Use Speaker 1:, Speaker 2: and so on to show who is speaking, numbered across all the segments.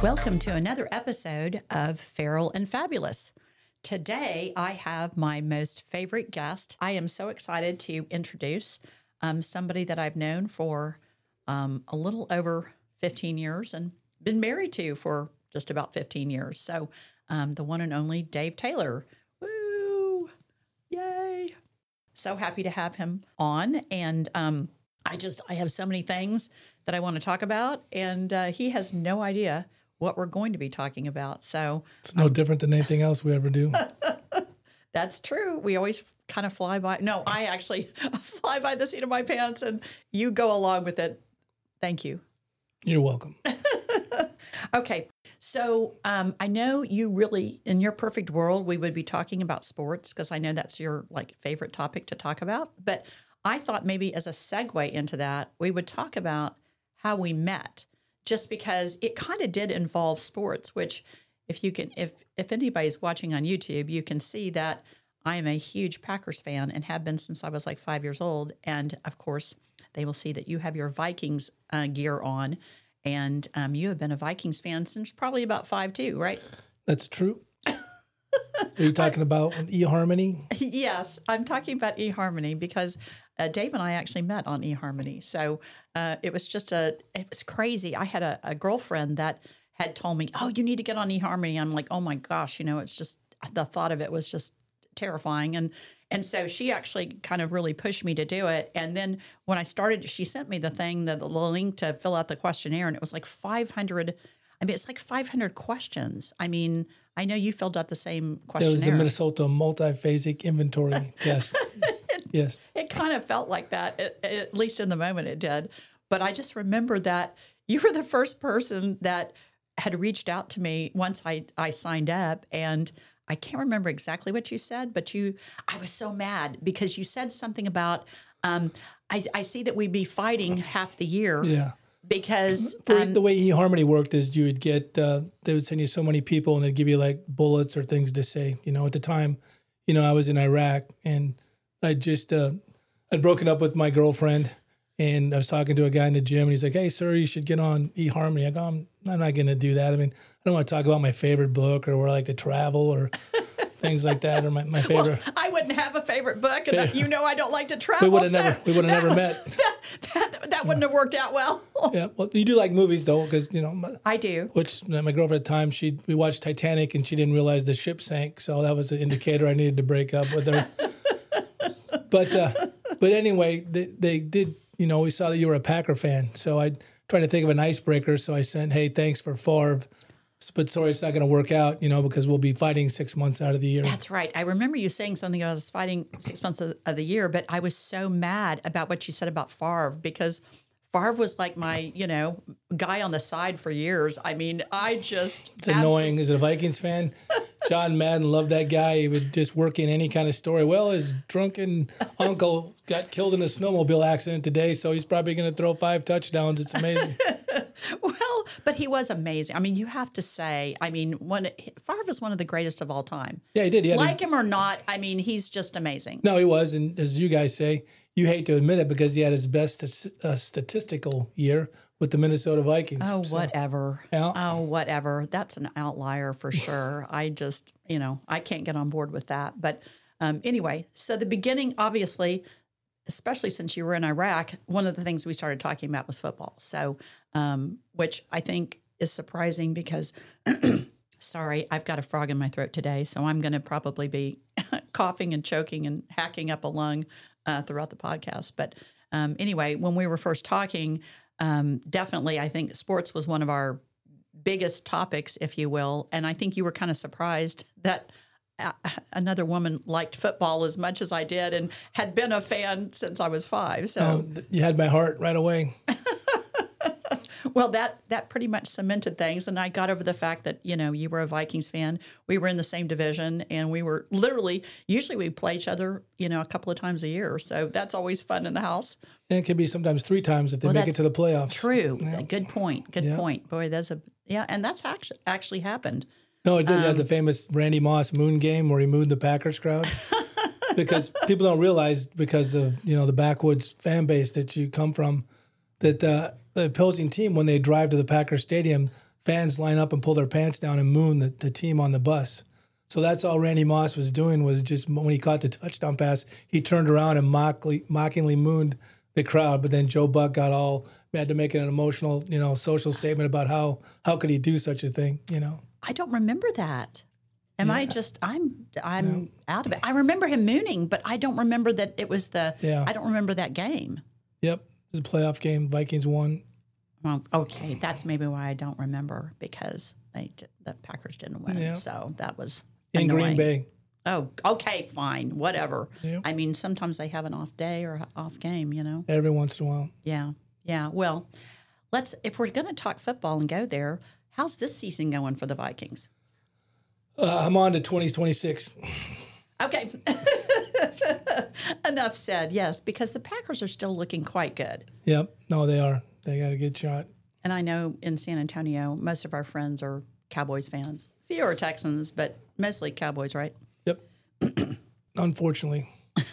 Speaker 1: Welcome to another episode of Feral and Fabulous. Today, I have my most favorite guest. I am so excited to introduce somebody that I've known for a little over 15 years and been married to for just about 15 years. So the one and only Dave Taylor. Woo! Yay! So happy to have him on. And I have so many things that I want to talk about. And he has no idea what we're going to be talking about. So
Speaker 2: it's no different than anything else we ever do.
Speaker 1: That's true. We always kind of fly by. No, I actually fly by the seat of my pants and you go along with it. Thank you.
Speaker 2: You're welcome.
Speaker 1: Okay. So I know you really, in your perfect world, we would be talking about sports because I know that's your favorite topic to talk about. But I thought maybe as a segue into that, we would talk about how we met, just because it kind of did involve sports, which if anybody's watching on YouTube, you can see that I am a huge Packers fan and have been since I was 5 years old. And of course, they will see that you have your Vikings gear on, and you have been a Vikings fan since probably about 5 too, right?
Speaker 2: That's true. Are you talking about eHarmony?
Speaker 1: Yes, I'm talking about eHarmony because Dave and I actually met on eHarmony. So it was crazy. I had a girlfriend that had told me, "Oh, you need to get on eHarmony." I'm like, "Oh my gosh," it's just the thought of it was just terrifying. And so she actually kind of really pushed me to do it. And then when I started, she sent me the link to fill out the questionnaire, and it was 500. It's 500 questions. I know you filled out the same questionnaire.
Speaker 2: It was the Minnesota Multiphasic Inventory Test. Yes.
Speaker 1: It kind of felt like that, at least in the moment it did. But I just remember that you were the first person that had reached out to me once I signed up. And I can't remember exactly what you said, but I was so mad because you said something about, I see that we'd be fighting half the year.
Speaker 2: Yeah.
Speaker 1: Because
Speaker 2: the way eHarmony worked is you would get, they would send you so many people and they'd give you bullets or things to say. At the time, I was in Iraq and I'd broken up with my girlfriend and I was talking to a guy in the gym and he's like, "Hey, sir, you should get on eHarmony." I go, I'm not going to do that. I don't want to talk about my favorite book or where I like to travel or things like that, or my favorite.
Speaker 1: Well, I wouldn't have a favorite book, and I don't like to travel.
Speaker 2: We would have never met.
Speaker 1: That wouldn't have worked out well.
Speaker 2: Yeah, well, you do like movies though, because
Speaker 1: I do.
Speaker 2: Which my girlfriend at the time, we watched Titanic, and she didn't realize the ship sank, so that was an indicator I needed to break up with her. But anyway, they did. We saw that you were a Packer fan, so I tried to think of an icebreaker. So I sent, "Hey, thanks for Favre, but sorry, it's not going to work out, because we'll be fighting 6 months out of the year."
Speaker 1: That's right. I remember you saying something about us fighting 6 months of the year, but I was so mad about what you said about Favre because Favre was my, guy on the side for years. It's
Speaker 2: annoying. As a Vikings fan, John Madden loved that guy. He would just work in any kind of story. Well, his drunken uncle got killed in a snowmobile accident today, so he's probably going to throw 5 touchdowns. It's amazing.
Speaker 1: Well, but he was amazing. You have to say, Favre is one of the greatest of all time.
Speaker 2: Yeah, he did.
Speaker 1: Him or not, he's just amazing.
Speaker 2: No, he was. And as you guys say, you hate to admit it because he had his best statistical year with the Minnesota Vikings.
Speaker 1: Oh, whatever.
Speaker 2: Yeah.
Speaker 1: Oh, whatever. That's an outlier for sure. I just, I can't get on board with that. But anyway, so the beginning, obviously, especially since you were in Iraq, one of the things we started talking about was football. So, which I think is surprising because, sorry, I've got a frog in my throat today. So I'm going to probably be coughing and choking and hacking up a lung throughout the podcast. But anyway, when we were first talking, definitely I think sports was one of our biggest topics, if you will. And I think you were kind of surprised that another woman liked football as much as I did and had been a fan since I was 5. So
Speaker 2: you had my heart right away.
Speaker 1: Well, that pretty much cemented things, and I got over the fact that, you were a Vikings fan. We were in the same division, and we were usually we play each other, a couple of times a year. So that's always fun in the house.
Speaker 2: And it could be sometimes 3 times if they make it to the playoffs.
Speaker 1: True. Yeah. Good point. Good point. Boy, and that's actually happened.
Speaker 2: No, it did. You had the famous Randy Moss moon game where he mooned the Packers crowd. Because people don't realize, because of the backwoods fan base that you come from, that the opposing team, when they drive to the Packers stadium, fans line up and pull their pants down and moon the team on the bus. So that's all Randy Moss was doing, was just when he caught the touchdown pass, he turned around and mockingly mooned the crowd. But then Joe Buck had to make an emotional, social statement about how could he do such a thing,
Speaker 1: I don't remember that. I'm out of it. I remember him mooning, but I don't remember that it was I don't remember that game.
Speaker 2: Yep. It was a playoff game. Vikings won.
Speaker 1: Well, okay. That's maybe why I don't remember, because the Packers didn't win. Yeah. So that was
Speaker 2: in
Speaker 1: annoying.
Speaker 2: Green Bay.
Speaker 1: Oh, okay, fine, whatever.
Speaker 2: Yep.
Speaker 1: I mean, sometimes they have an off day or off game,
Speaker 2: Every once in a while.
Speaker 1: Yeah. Well, if we're going to talk football and go there, how's this season going for the Vikings?
Speaker 2: I'm on to 2026.
Speaker 1: Okay. Enough said, yes, because the Packers are still looking quite good.
Speaker 2: Yep. No, they are. They got a good shot.
Speaker 1: And I know in San Antonio, most of our friends are Cowboys fans. Few are Texans, but mostly Cowboys, right?
Speaker 2: Yep. Unfortunately.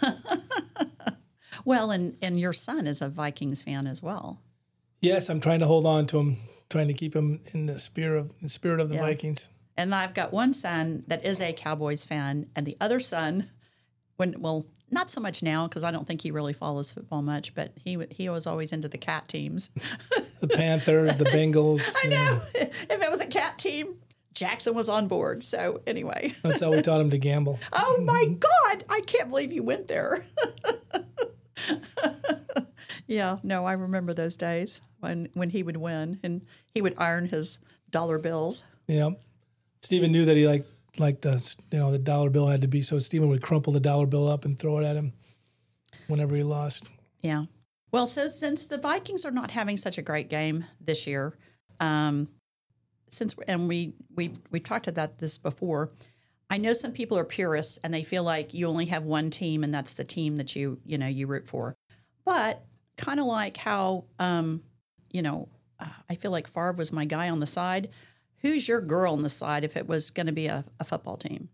Speaker 1: Well, and your son is a Vikings fan as well.
Speaker 2: Yes, I'm trying to hold on to him, trying to keep him in the spirit of the Vikings.
Speaker 1: And I've got one son that is a Cowboys fan, and the other son, not so much now because I don't think he really follows football much, but he was always into the cat teams.
Speaker 2: The Panthers, the Bengals.
Speaker 1: I know. If it was a cat team, Jackson was on board. So anyway.
Speaker 2: That's how we taught him to gamble.
Speaker 1: Oh, my God. I can't believe you went there. Yeah, no, I remember those days when he would win and he would iron his dollar bills.
Speaker 2: Yeah. Stephen knew that he liked the dollar bill had to be, so Stephen would crumple the dollar bill up and throw it at him whenever he lost.
Speaker 1: Yeah. Well, so since the Vikings are not having such a great game this year, we've talked about this before, I know some people are purists and they feel like you only have one team and that's the team that you root for. But kind of like how, I feel like Favre was my guy on the side. Who's your girl on the side if it was going to be a football team?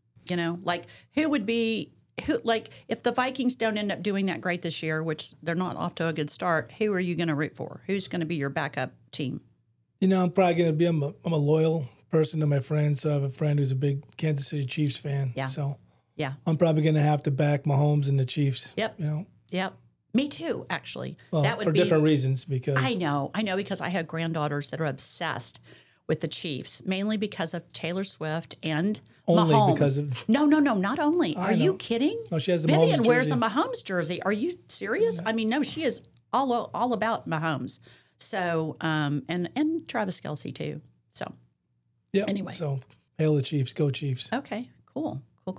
Speaker 1: Who would be if the Vikings don't end up doing that great this year, which they're not off to a good start, who are you going to root for? Who's going to be your backup team?
Speaker 2: I'm probably going to be, I'm a loyal person to my friends. So I have a friend who's a big Kansas City Chiefs fan.
Speaker 1: Yeah.
Speaker 2: So
Speaker 1: yeah,
Speaker 2: I'm probably going to have to back Mahomes and the Chiefs.
Speaker 1: Yep. Yep. Me too, actually.
Speaker 2: Well,
Speaker 1: that would
Speaker 2: for different reasons, because
Speaker 1: I know because I have granddaughters that are obsessed with the Chiefs, mainly because of Taylor Swift and
Speaker 2: only
Speaker 1: Mahomes.
Speaker 2: because of
Speaker 1: No, not only. Are you kidding?
Speaker 2: No, she has the
Speaker 1: Vivian
Speaker 2: Mahomes
Speaker 1: wears
Speaker 2: jersey.
Speaker 1: a Mahomes jersey. Are you serious? I mean, no, she is all about Mahomes. So, and Travis Kelce too. So,
Speaker 2: yeah.
Speaker 1: Anyway.
Speaker 2: So, hail the Chiefs. Go Chiefs.
Speaker 1: Okay, cool.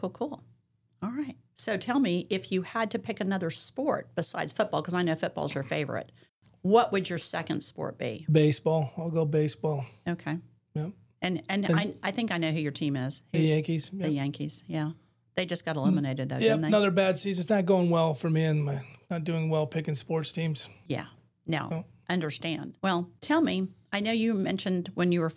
Speaker 1: All right. So tell me, if you had to pick another sport besides football, because I know football's your favorite, what would your second sport be?
Speaker 2: Baseball. I'll go baseball.
Speaker 1: Okay.
Speaker 2: Yep.
Speaker 1: And I think I know who your team is.
Speaker 2: The Yankees.
Speaker 1: The Yankees, yeah. They just got eliminated, though,
Speaker 2: Yep,
Speaker 1: didn't they?
Speaker 2: another bad season. It's not going well for me and not doing well picking sports teams.
Speaker 1: Yeah. No, understand. Well, tell me, I know you mentioned when we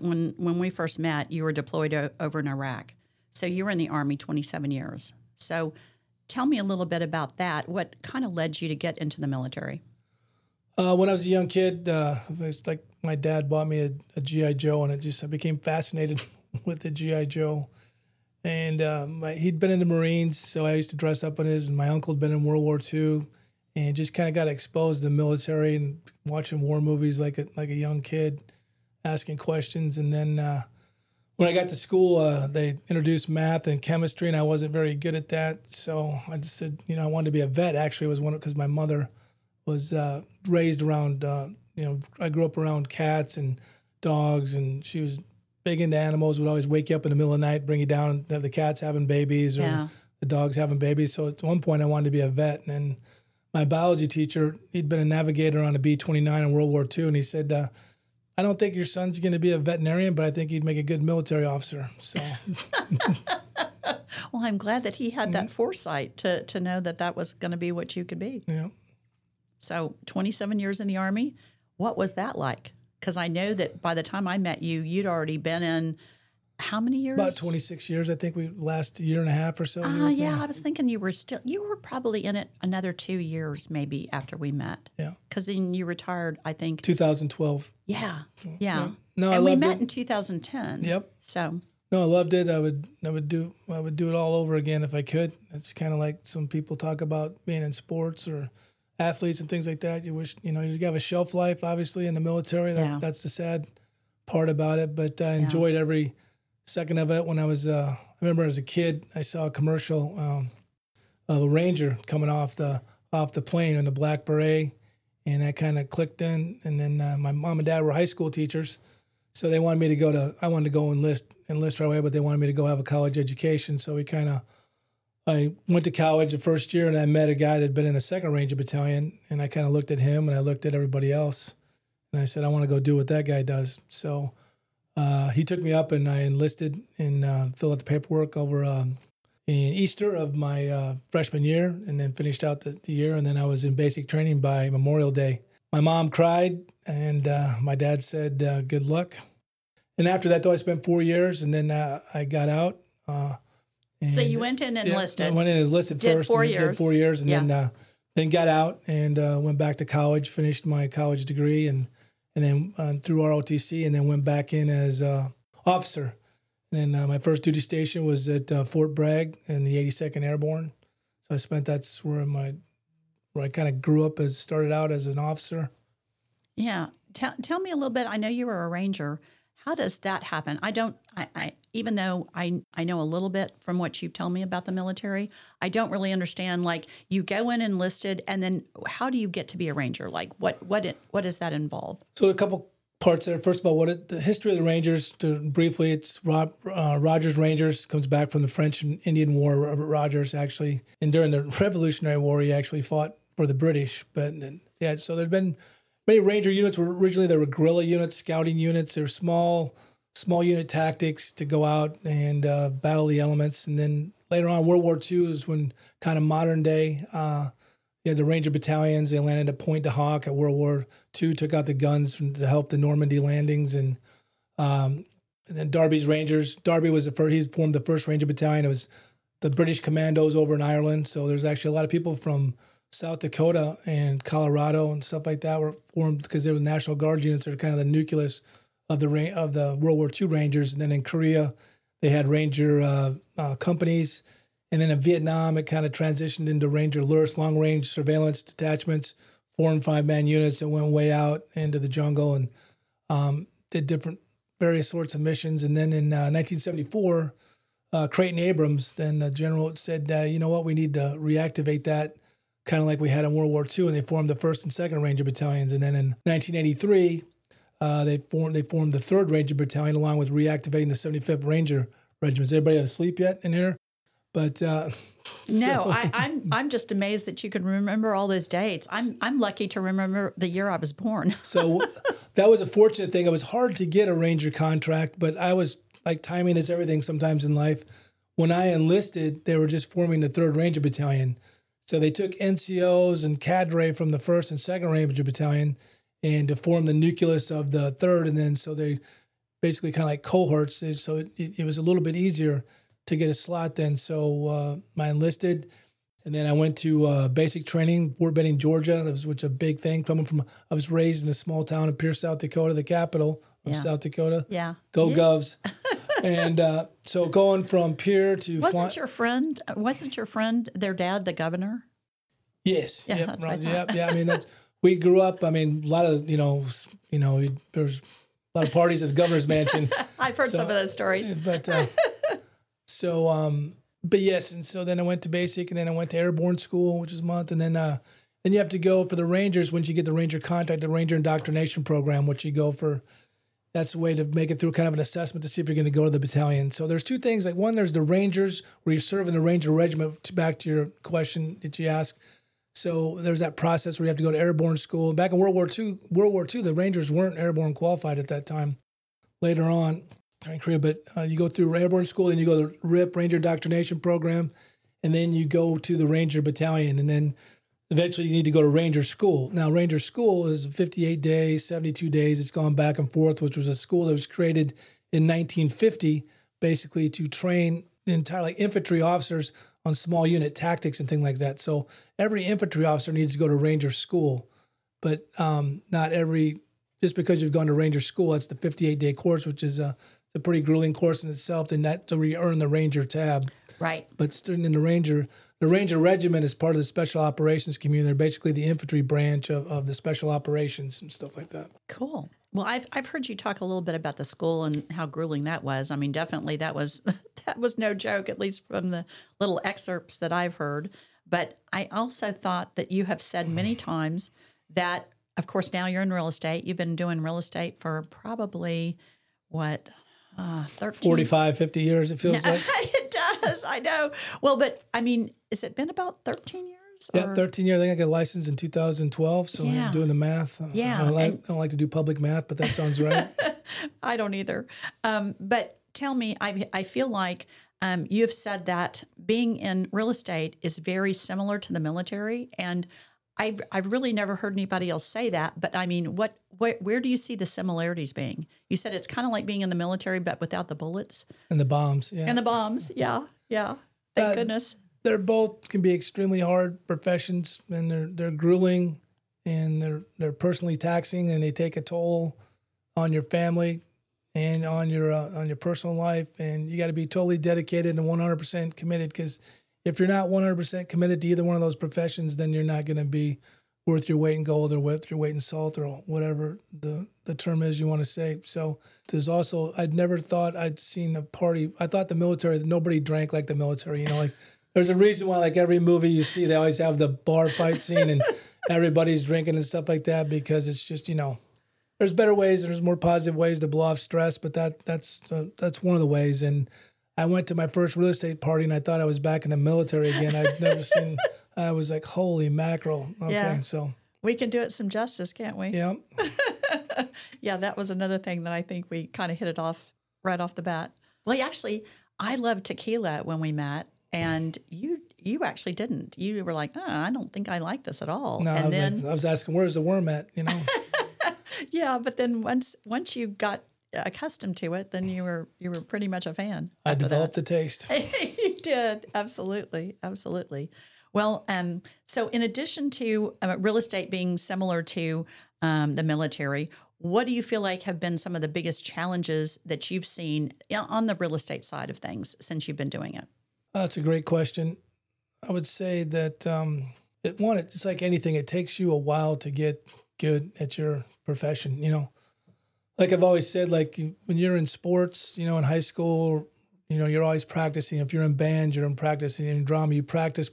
Speaker 1: first met, you were deployed over in Iraq. So you were in the Army 27 years. So tell me a little bit about that. What kind of led you to get into the military?
Speaker 2: When I was a young kid, it was like my dad bought me a G.I. Joe, and I became fascinated with the G.I. Joe. And he'd been in the Marines, so I used to dress up in his, and my uncle had been in World War II, and just kind of got exposed to the military and watching war movies like a young kid, asking questions. And then when I got to school, they introduced math and chemistry, and I wasn't very good at that. So I just said, I wanted to be a vet. Actually, it was because my mother was raised around, I grew up around cats and dogs, and she was big into animals, would always wake you up in the middle of the night, bring you down, and have the cats having babies or the dogs having babies. So at one point I wanted to be a vet. And then my biology teacher, he'd been a navigator on a B-29 in World War II, and he said, I don't think your son's going to be a veterinarian, but I think he'd make a good military officer. So,
Speaker 1: well, I'm glad that he had that foresight to know that was going to be what you could be.
Speaker 2: Yeah.
Speaker 1: So 27 years in the Army, what was that like? Because I know that by the time I met you, you'd already been in how many years?
Speaker 2: About 26 years, I think. We last year and a half or so.
Speaker 1: Yeah, I was thinking you were probably in it another 2 years maybe after we met.
Speaker 2: Yeah.
Speaker 1: Because then you retired, I think.
Speaker 2: 2012.
Speaker 1: Yeah.
Speaker 2: No,
Speaker 1: and
Speaker 2: I
Speaker 1: we
Speaker 2: loved
Speaker 1: met
Speaker 2: it.
Speaker 1: in 2010.
Speaker 2: Yep.
Speaker 1: So.
Speaker 2: No, I loved it. I would do it all over again if I could. It's kind of like some people talk about being in sports or athletes and things like that. You wish, you have a shelf life, obviously, in the military. That's the sad part about it. But I enjoyed every second of it. When I remember as a kid, I saw a commercial of a Ranger coming off the plane in a black beret, and that kind of clicked in. And then my mom and dad were high school teachers, so they wanted me to I wanted to go enlist right away, but they wanted me to go have a college education. So I went to college the first year, and I met a guy that had been in the 2nd Ranger Battalion, and I kind of looked at him, and I looked at everybody else, and I said, I want to go do what that guy does. So he took me up, and I enlisted and filled out the paperwork over in Easter of my freshman year, and then finished out the year, and then I was in basic training by Memorial Day. My mom cried, and my dad said, good luck. And after that, though, I spent 4 years, and then I got out.
Speaker 1: So you went in and enlisted.
Speaker 2: I went in and enlisted first. Did 4 years, and then got out and went back to college, finished my college degree, and then through ROTC, and then went back in as officer. And then my first duty station was at Fort Bragg in the 82nd Airborne. So that's where I kind of grew up, started out as an officer.
Speaker 1: Yeah. Tell me a little bit. I know you were a Ranger. How does that happen? Even though I know a little bit from what you've told me about the military, I don't really understand. Like, you go in enlisted, and then how do you get to be a Ranger? Like, what does that involve?
Speaker 2: So a couple parts there. First of all, the history of the Rangers, briefly, it's Rogers Rangers, comes back from the French and Indian War. Robert Rogers actually, and during the Revolutionary War, he actually fought for the British. But so there's been many Ranger units. Originally there were guerrilla units, scouting units. They're small unit tactics to go out and battle the elements. And then later on, World War II is when kind of modern day, you had the Ranger battalions. They landed at Pointe du Hoc at World War II, took out the guns to help the Normandy landings. And then Darby's Rangers. Darby was he formed the 1st Ranger Battalion. It was the British commandos over in Ireland. So there's actually a lot of people from South Dakota and Colorado and stuff like that were formed because they were National Guard units. They're kind of the nucleus of the World War II Rangers. And then in Korea, they had Ranger companies. And then in Vietnam, it kind of transitioned into Ranger Lurs, long-range surveillance detachments, 4- and 5-man units that went way out into the jungle and did different various sorts of missions. And then in 1974, Creighton Abrams, then the general, said, you know what, we need to reactivate that, kind of like we had in World War II, and they formed the 1st and 2nd Ranger Battalions. And then in 1983, they formed the 3rd Ranger Battalion, along with reactivating the 75th Ranger Regiment. Is everybody asleep yet in here? But
Speaker 1: no, I'm just amazed that you can remember all those dates. I'm lucky to remember the year I was born.
Speaker 2: So that was a fortunate thing. It was hard to get a Ranger contract, but I was like, timing is everything sometimes in life. When I enlisted, they were just forming the 3rd Ranger Battalion. So they took NCOs and cadre from the 1st and 2nd Ranger Battalion and to form the nucleus of the 3rd. And then so they basically kind of like cohorts. So it was a little bit easier to get a slot then. So I enlisted, and then I went to basic training, Fort Benning, Georgia, which was a big thing. I was raised in a small town of Pierce, South Dakota, the capital of South Dakota.
Speaker 1: Yeah.
Speaker 2: Go Govs. And so going from Pierre to...
Speaker 1: Wasn't your friend, their dad, the governor?
Speaker 2: Yes.
Speaker 1: Yeah,
Speaker 2: yep,
Speaker 1: that's
Speaker 2: right,
Speaker 1: what I thought.
Speaker 2: yeah. I mean, we grew up, I mean, a lot of, there's a lot of parties at the governor's mansion.
Speaker 1: I've heard some of those stories.
Speaker 2: But... but yes, and so then I went to basic, and then I went to airborne school, which was a month, and then you have to go for the Rangers. Once you get the Ranger contract, the Ranger indoctrination program, which you go for, that's a way to make it through kind of an assessment to see if you're going to go to the battalion. So there's 2 things. Like, one, there's the Rangers, where you serve in the Ranger regiment, back to your question that you asked. So there's that process where you have to go to airborne school. Back in World War II, the Rangers weren't airborne qualified at that time. Later on, in Korea, but you go through airborne school, and you go to RIP, Ranger Indoctrination Program, and then you go to the Ranger Battalion, and then eventually you need to go to Ranger School. Now, Ranger School is 58 days, 72 days. It's gone back and forth, which was a school that was created in 1950 basically to train the entire like infantry officers on small unit tactics and things like that. So every infantry officer needs to go to Ranger school, but not every, just because you've gone to Ranger school, that's the 58-day course, which is a pretty grueling course in itself, and that's where you earn the Ranger tab.
Speaker 1: Right.
Speaker 2: But student in the Ranger Regiment is part of the Special Operations community. They're basically the infantry branch of the Special Operations and stuff like that.
Speaker 1: Cool. Well, I've heard you talk a little bit about the school and how grueling that was. I mean, definitely that was no joke, at least from the little excerpts that I've heard. But I also thought that you have said many times that, of course, now you're in real estate. You've been doing real estate for probably, 13?
Speaker 2: 45, 50 years, it feels like.
Speaker 1: It does, I know. Well, but I mean, has it been about 13 years?
Speaker 2: Yeah, 13 years. I think I got licensed in 2012, so I'm doing the math.
Speaker 1: Yeah.
Speaker 2: I don't like to do public math, but that sounds right.
Speaker 1: I don't either. But tell me, I feel like you've said that being in real estate is very similar to the military, and I've really never heard anybody else say that. But I mean, where do you see the similarities being? You said it's kind of like being in the military, but without the bullets
Speaker 2: And the bombs, yeah.
Speaker 1: and the bombs. Yeah. Thank goodness.
Speaker 2: They're both can be extremely hard professions, and they're grueling, and they're personally taxing, and they take a toll on your family and on your personal life, and you got to be totally dedicated and 100% committed, because if you're not 100% committed to either one of those professions, then you're not going to be worth your weight in gold or worth your weight in salt or whatever the term is you want to say. So there's also, I'd never thought I'd seen a party. I thought the military, nobody drank like the military, you know, like there's a reason why like every movie you see, they always have the bar fight scene and everybody's drinking and stuff like that, because it's just, you know, there's better ways, there's more positive ways to blow off stress, but that's one of the ways. And I went to my first real estate party and I thought I was back in the military again. I'd never seen, I was like, holy mackerel. Okay,
Speaker 1: Yeah.
Speaker 2: so.
Speaker 1: We can do it some justice, can't we?
Speaker 2: Yeah.
Speaker 1: Yeah, that was another thing that I think we kind of hit it off right off the bat. Well, actually, I loved tequila when we met, and you actually didn't. You were like, I don't think I like this at all.
Speaker 2: No,
Speaker 1: And
Speaker 2: I was asking, where's the worm at, you know?
Speaker 1: yeah, but then once you got accustomed to it, then you were pretty much a fan.
Speaker 2: I developed a taste.
Speaker 1: You did. Absolutely. Well, so in addition to real estate being similar to the military, what do you feel like have been some of the biggest challenges that you've seen on the real estate side of things since you've been doing it?
Speaker 2: That's a great question. I would say that it's like anything. It takes you a while to get good at your profession, you know. Like I've always said, like when you're in sports, you know, in high school, you know, you're always practicing. If you're in band, you're in practicing. In drama, you practice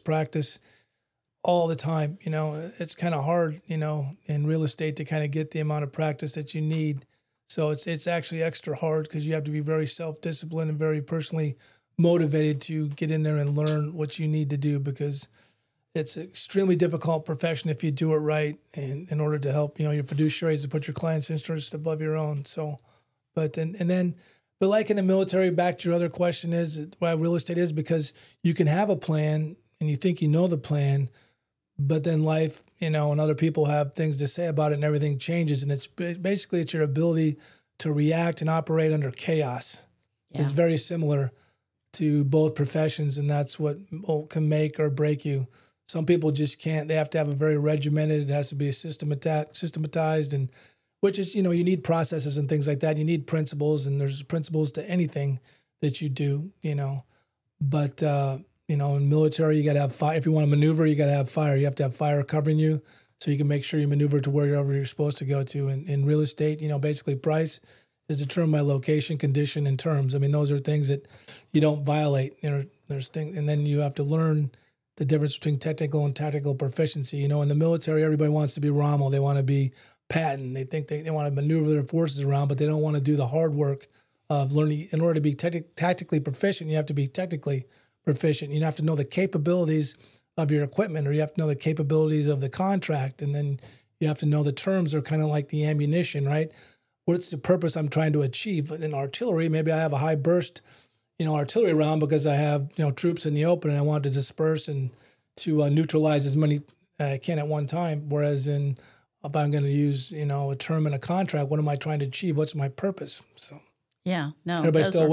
Speaker 2: all the time. You know, it's kind of hard, you know, in real estate to kind of get the amount of practice that you need. So it's actually extra hard because you have to be very self-disciplined and very personally motivated to get in there and learn what you need to do, because it's an extremely difficult profession if you do it right, and in order to help, you know, your fiduciaries to put your clients' interests above your own. So, but like in the military, back to your other question, is why real estate is, because you can have a plan and you think you know the plan, but then life, you know, and other people have things to say about it, and everything changes. And it's basically your ability to react and operate under chaos. Yeah. It's very similar to both professions, and that's what can make or break you. Some people just can't. They have to have a very regimented. It has to be systematized, and which is, you know, you need processes and things like that. You need principles, and there's principles to anything that you do, you know. But you know, in military, you got to have fire. If you want to maneuver, you got to have fire. You have to have fire covering you, so you can make sure you maneuver to wherever you're supposed to go to. In real estate, you know, basically price is determined by location, condition, and terms. I mean, those are things that you don't violate. You know, there's things, and then you have to learn the difference between technical and tactical proficiency. You know, in the military, everybody wants to be Rommel. They want to be Patton. They think they want to maneuver their forces around, but they don't want to do the hard work of learning. In order to be tactically proficient, you have to be technically proficient. You have to know the capabilities of your equipment, or you have to know the capabilities of the contract, and then you have to know the terms are kind of like the ammunition, right? What's the purpose I'm trying to achieve? In artillery, maybe I have a high burst, you know, artillery round because I have, you know, troops in the open and I want to disperse and to neutralize as many I can at one time. Whereas if I'm going to use, you know, a term in a contract, what am I trying to achieve? What's my purpose? So
Speaker 1: yeah, no,
Speaker 2: everybody still awake?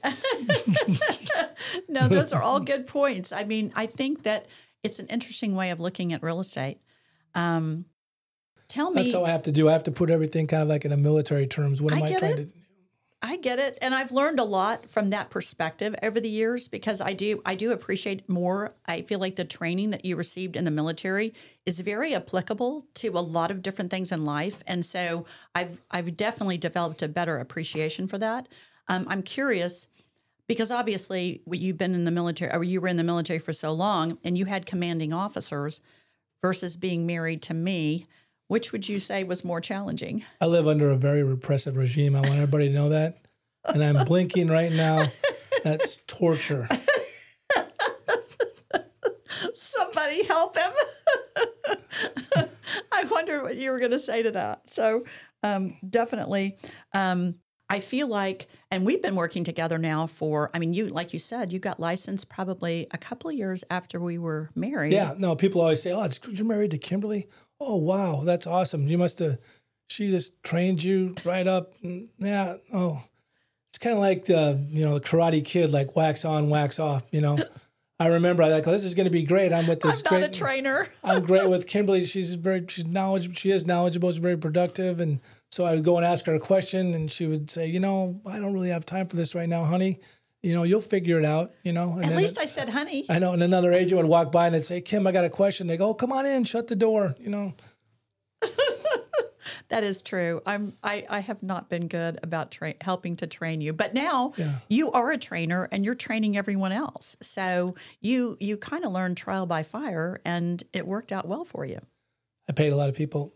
Speaker 1: No, those are all good points. I mean, I think that it's an interesting way of looking at real estate. Tell me.
Speaker 2: That's how I have to do. I have to put everything kind of like in a military terms. What am I trying to?
Speaker 1: I get it. And I've learned a lot from that perspective over the years because I do appreciate more. I feel like the training that you received in the military is very applicable to a lot of different things in life. And so I've definitely developed a better appreciation for that. I'm curious because obviously you've been in the military, or you were in the military for so long and you had commanding officers versus being married to me. Which would you say was more challenging?
Speaker 2: I live under a very repressive regime. I want everybody to know that. And I'm blinking right now. That's torture.
Speaker 1: Somebody help him. I wonder what you were going to say to that. So definitely, I feel like, and we've been working together now for, I mean, you, like you said, you got licensed probably a couple of years after we were married.
Speaker 2: Yeah, no, people always say, you're married to Kimberly? Oh, wow, that's awesome. She just trained you right up. Yeah, it's kind of like the Karate Kid, like wax on, wax off, I remember this is going to be great. I'm with this
Speaker 1: I'm not a trainer.
Speaker 2: I'm great with Kimberly. She's knowledgeable. She is knowledgeable. She's very productive. And so I would go and ask her a question and she would say, I don't really have time for this right now, honey. You'll figure it out, And
Speaker 1: At least I said honey.
Speaker 2: I know. And another agent would walk by and they'd say, Kim, I got a question. They go, oh, come on in, shut the door,
Speaker 1: That is true. I have not been good about helping to train you, but now you are a trainer and you're training everyone else. So you kind of learned trial by fire, and it worked out well for you.
Speaker 2: I paid a lot of people,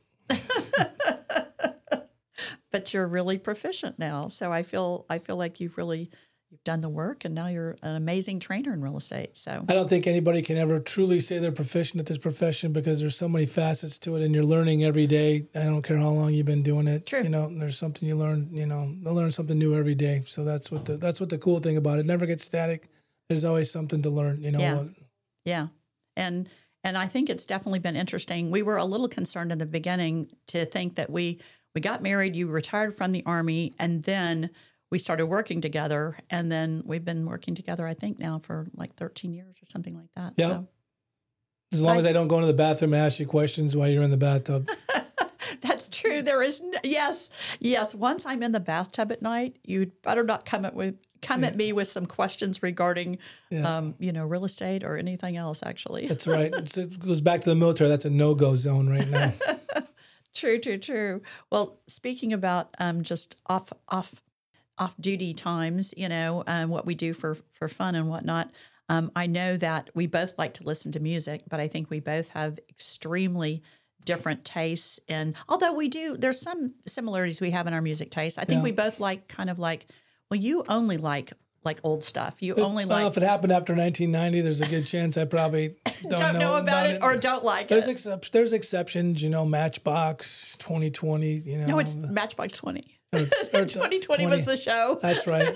Speaker 1: but you're really proficient now. So I feel like you've done the work, and now you're an amazing trainer in real estate. So
Speaker 2: I don't think anybody can ever truly say they're proficient at this profession because there's so many facets to it, and you're learning every day. I don't care how long you've been doing it.
Speaker 1: True.
Speaker 2: There's something you learn. They'll learn something new every day. So that's what the cool thing about it. It never gets static. There's always something to learn.
Speaker 1: Yeah. And I think it's definitely been interesting. We were a little concerned in the beginning to think that we got married, you retired from the Army, and then we started working together, and then we've been working together, I think, now for like 13 years or something like that.
Speaker 2: Yeah. So, as long as I don't go into the bathroom and ask you questions while you're in the bathtub.
Speaker 1: That's true. There is yes. Once I'm in the bathtub at night, you'd better not come at me with some questions regarding, real estate or anything else. Actually,
Speaker 2: that's right. It goes back to the military. That's a no-go zone right now.
Speaker 1: True. Well, speaking about just off-duty times, what we do for fun and whatnot. I know that we both like to listen to music, but I think we both have extremely different tastes. And although there's some similarities we have in our music taste. I think we both like you only like old stuff. If it
Speaker 2: happened after 1990, there's a good chance I probably don't know about it
Speaker 1: or don't like
Speaker 2: it.
Speaker 1: There's
Speaker 2: exceptions, Matchbox 2020,
Speaker 1: No, it's Matchbox 20. Or 2020 was the show.
Speaker 2: That's right.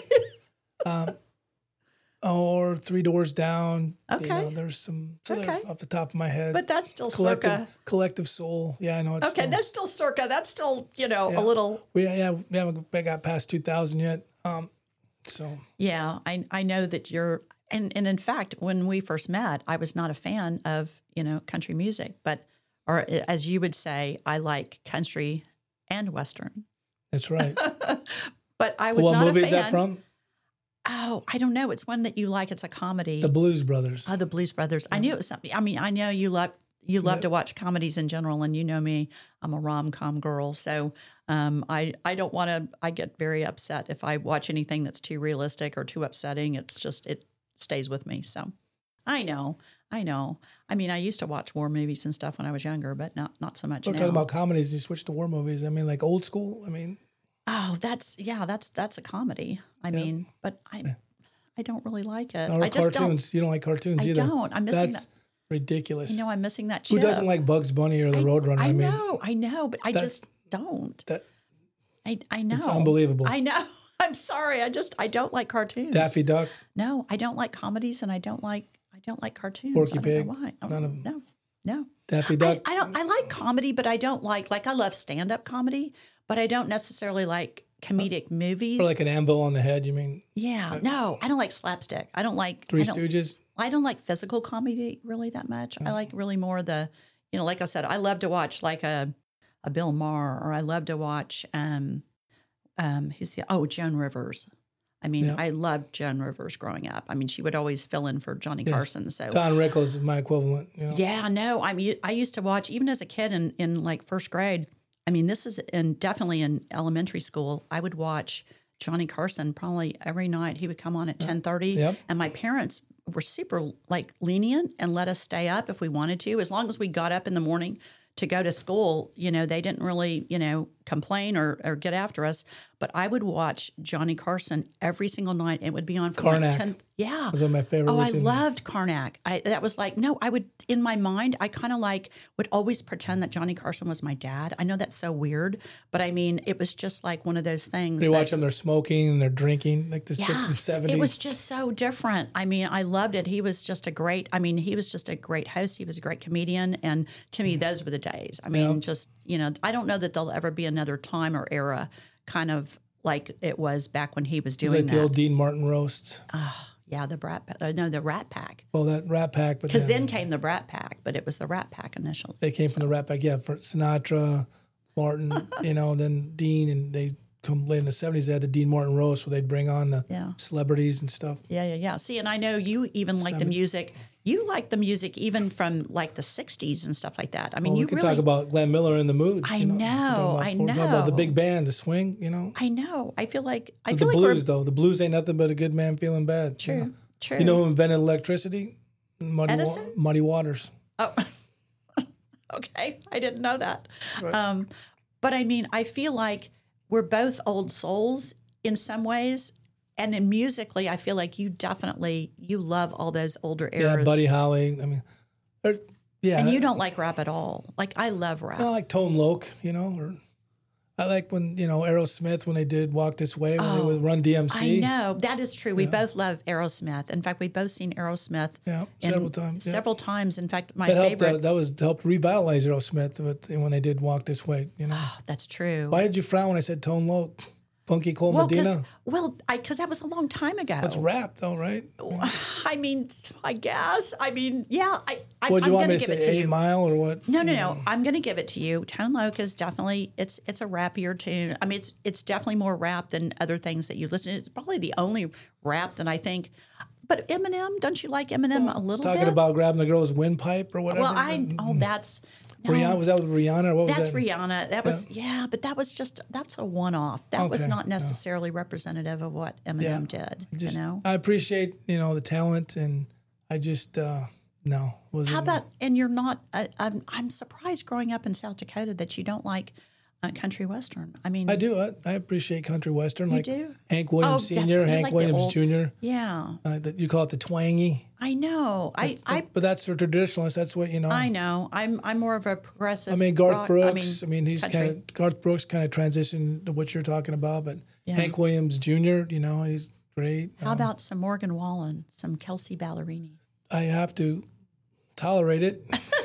Speaker 2: Or Three Doors Down.
Speaker 1: Okay.
Speaker 2: There's some off the top of my head.
Speaker 1: But that's still
Speaker 2: Collective Soul. Yeah, I know it's
Speaker 1: that's still circa. That's still, a little.
Speaker 2: We haven't got past 2000 yet.
Speaker 1: Yeah, I know that you're, and in fact, when we first met, I was not a fan of, country music, or as you would say, I like country and Western.
Speaker 2: That's right.
Speaker 1: But I was
Speaker 2: not a fan. What movie is that from?
Speaker 1: Oh, I don't know. It's one that you like. It's a comedy.
Speaker 2: The Blues Brothers.
Speaker 1: The Blues Brothers. I knew it was something. I mean, I know you love to watch comedies in general, and you know me, I'm a rom-com girl. So I don't want to, I get very upset if I watch anything that's too realistic or too upsetting. It stays with me. So I know. I mean, I used to watch war movies and stuff when I was younger, but not so much now.
Speaker 2: We're talking about comedies. You switch to war movies. I mean, like old school. I mean.
Speaker 1: Oh, that's a comedy. I mean, but I don't really like it.
Speaker 2: Or cartoons. You don't like cartoons either.
Speaker 1: I don't. I'm missing
Speaker 2: That's ridiculous.
Speaker 1: I'm missing that chip.
Speaker 2: Who doesn't like Bugs Bunny or the Roadrunner?
Speaker 1: I know, but I just don't. I know.
Speaker 2: It's unbelievable.
Speaker 1: I know. I'm sorry. I don't like cartoons.
Speaker 2: Daffy Duck?
Speaker 1: No, I don't like comedies, and I don't like cartoons.
Speaker 2: Porky Pig?
Speaker 1: Why?
Speaker 2: None of them.
Speaker 1: No.
Speaker 2: Daffy Duck?
Speaker 1: I like comedy, but I don't like I love stand-up comedy, but I don't necessarily like comedic movies.
Speaker 2: Or like an anvil on the head, you mean?
Speaker 1: Yeah, no, I don't like slapstick. I don't like
Speaker 2: Three
Speaker 1: I don't,
Speaker 2: Stooges?
Speaker 1: I don't like physical comedy really that much. I like really more the, like I said, I love to watch like a Bill Maher, or I love to watch Joan Rivers. I mean, I loved Joan Rivers growing up. I mean, she would always fill in for Johnny Carson. So
Speaker 2: Don Rickles is my equivalent. You know?
Speaker 1: Yeah, no, I mean, I used to watch even as a kid in like first grade. I mean, this is definitely in elementary school. I would watch Johnny Carson probably every night. He would come on at 10:30, and my parents were super like lenient and let us stay up if we wanted to, as long as we got up in the morning to go to school. They didn't really, complain or get after us. But I would watch Johnny Carson every single night. It would be on from
Speaker 2: Karnak.
Speaker 1: like 10. Yeah.
Speaker 2: Was one of my favorite.
Speaker 1: Oh, I loved Karnak. That was like, no, I would, in my mind, I kind of like would always pretend that Johnny Carson was my dad. I know that's so weird, but I mean, it was just like one of those things.
Speaker 2: You watch them, they're smoking and they're drinking, like the 70s.
Speaker 1: It was just so different. I mean, I loved it. He was just a great host. He was a great comedian. And to me, those were the days. I mean, I don't know that there'll ever be another time or era kind of like it was back when he was doing
Speaker 2: like
Speaker 1: that.
Speaker 2: The old Dean Martin roasts.
Speaker 1: Yeah, the Rat Pack.
Speaker 2: Well, that Rat Pack.
Speaker 1: Because then came the Rat Pack, but it was the Rat Pack initially.
Speaker 2: They came from the Rat Pack, for Sinatra, Martin, then Dean, and they come late in the 70s, they had the Dean Martin roast where they'd bring on the celebrities and stuff.
Speaker 1: Yeah. See, and I know you even like the music. You like the music even from like the 60s and stuff like that. I mean,
Speaker 2: we can talk about Glenn Miller in the Mood.
Speaker 1: I know.
Speaker 2: Talk about the big band, the swing,
Speaker 1: I know. I feel like the
Speaker 2: blues, though. The blues ain't nothing but a good man feeling bad.
Speaker 1: True.
Speaker 2: You know who invented electricity?
Speaker 1: Edison?
Speaker 2: Muddy Waters.
Speaker 1: Oh, okay. I didn't know that.
Speaker 2: Right.
Speaker 1: But I mean, I feel like we're both old souls in some ways. And in musically, I feel like you love all those older eras.
Speaker 2: Yeah, Buddy Holly. I mean,
Speaker 1: And you don't like rap at all. Like, I love rap.
Speaker 2: I like Tone Loc, or I like when, Aerosmith, when they did Walk This Way, when they would Run DMC.
Speaker 1: I know. That is true. We both love Aerosmith. In fact, we've both seen Aerosmith.
Speaker 2: Several times.
Speaker 1: Several times. In fact, my favorite.
Speaker 2: That helped revitalize Aerosmith when they did Walk This Way,
Speaker 1: Oh, that's true.
Speaker 2: Why did you frown when I said Tone Loc? Funky Cole Medina?
Speaker 1: Because that was a long time ago.
Speaker 2: That's rap, though, right?
Speaker 1: I mean, I guess. I mean, yeah.
Speaker 2: What do you want me to
Speaker 1: give
Speaker 2: say? 8 Mile or what?
Speaker 1: No. I'm going to give it to you. Tone Loc is definitely it's a rappier tune. I mean, it's definitely more rap than other things that you listen to. It's probably the only rap that I think. But Eminem, don't you like Eminem a little bit?
Speaker 2: Talking about grabbing the girl's windpipe or whatever.
Speaker 1: Well, that's. No,
Speaker 2: Rihanna, was that with Rihanna? Or what was that?
Speaker 1: That's Rihanna. That was, but that's a one-off. That was not necessarily representative of what Eminem did,
Speaker 2: I appreciate, the talent, and I just, no.
Speaker 1: How about, and you're not, I'm surprised growing up in South Dakota that you don't like country western. I mean.
Speaker 2: I do. I appreciate country western.
Speaker 1: You do?
Speaker 2: Hank Williams Sr., Hank like Williams Jr.
Speaker 1: Yeah.
Speaker 2: You call it the twangy.
Speaker 1: I know.
Speaker 2: But that's for traditionalists. That's what,
Speaker 1: I know. I'm more of a progressive.
Speaker 2: I mean, Garth Brooks. He's
Speaker 1: country.
Speaker 2: Garth Brooks kind of transitioned to what you're talking about. But Hank Williams Jr., he's great.
Speaker 1: How about some Morgan Wallen, some Kelsey Ballerini?
Speaker 2: I have to tolerate it.